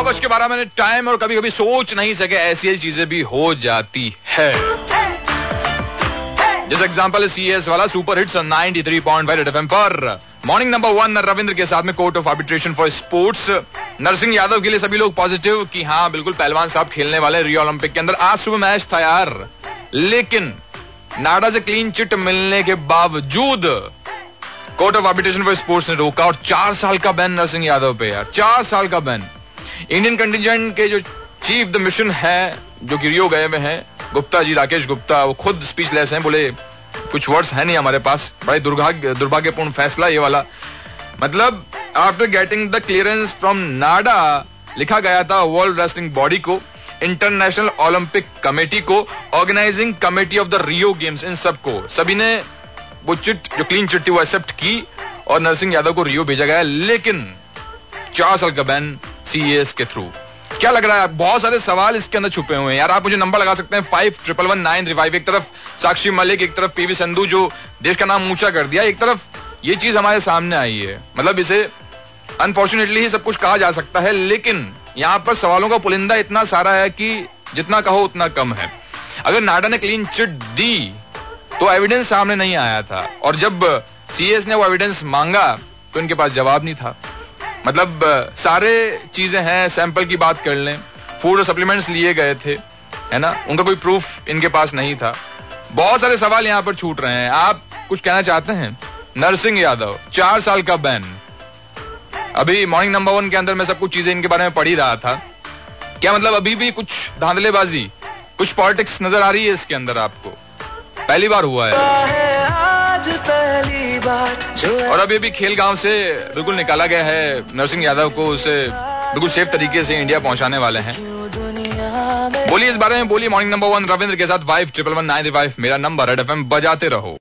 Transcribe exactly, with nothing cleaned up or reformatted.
नौ बज के बारह मिनट टाइम, और कभी कभी सोच नहीं सके ऐसी चीजें भी हो जाती है। जैसे एग्जांपल है सीएस वाला super hits ninety three point five FM पर। मॉर्निंग नंबर वन रविंद्र के साथ में court of arbitration for sports. Narsingh Yadav के लिए सभी लोग पॉजिटिव कि हाँ बिल्कुल पहलवान साहब खेलने वाले रियो ओलंपिक के अंदर। आज सुबह मैच था यार, लेकिन नाडा से क्लीन चिट मिलने के बावजूद court of arbitration for sports ने रोका, और चार साल का बैन नरसिंह यादव पे यार, चार साल का बैन। इंडियन कंटिजेंट के जो चीफ द मिशन है, जो कि रियो गए हुए हैं, गुप्ता जी, राकेश गुप्ता, वो खुद स्पीचलेस हैं, बोले कुछ वर्ड्स है नहीं हमारे पास। बड़ा दुर्भाग्य दुर्भाग्यपूर्ण फैसला ये वाला। मतलब after getting the clearance from NADA, लिखा गया था वर्ल्ड रेसलिंग बॉडी को, इंटरनेशनल ओलंपिक कमेटी को, organising committee of the Rio games, इन सबको, सभी ने वो चिट जो क्लीन चिट थी वो एक्सेप्ट की और नरसिंह यादव को रियो भेजा गया। लेकिन चार साल का बैन सीएस के थ्रू। क्या लग रहा है? बहुत सारे सवाल इसके अंदर छुपे हुए हैं यार। आप मुझे नंबर लगा सकते हैं five triple one nine three five. एक तरफ साक्षी मलिक, एक तरफ पीवी संधू जो देश का नाम ऊंचा कर दिया, एक तरफ ये चीज हमारे सामने आई है। मतलब इसे अनफॉर्चुनेटली ही सब कुछ कहा जा सकता है, लेकिन यहाँ पर सवालों का पुलिंदा इतना सारा है कि जितना कहो उतना कम है। अगर नाडा ने क्लीन चिट दी तो एविडेंस सामने नहीं आया था, और जब सीएस ने वो एविडेंस मांगा तो इनके पास जवाब नहीं था। मतलब सारे चीजें हैं, सैंपल की बात कर लें, फूड और सप्लीमेंट्स लिए गए थे, है ना, उनका कोई प्रूफ इनके पास नहीं था। बहुत सारे सवाल यहाँ पर छूट रहे हैं। आप कुछ कहना चाहते हैं? नरसिंह यादव, चार साल का बैन। अभी मॉर्निंग नंबर वन के अंदर मैं सब कुछ चीजें इनके बारे में पढ़ ही रहा था। क्या मतलब अभी भी कुछ धांधलेबाजी, कुछ पॉलिटिक्स नजर आ रही है इसके अंदर आपको? पहली बार हुआ है आज पहली बार। और अभी भी खेल गांव से बिल्कुल निकाला गया है नरसिंह यादव को, उसे बिल्कुल सेफ तरीके से इंडिया पहुंचाने वाले हैं। बोलिए इस बारे में, बोलिए मॉर्निंग नंबर वन रविंद्र के साथ five triple one nine five मेरा नंबर, रेड एफएम बजाते रहो।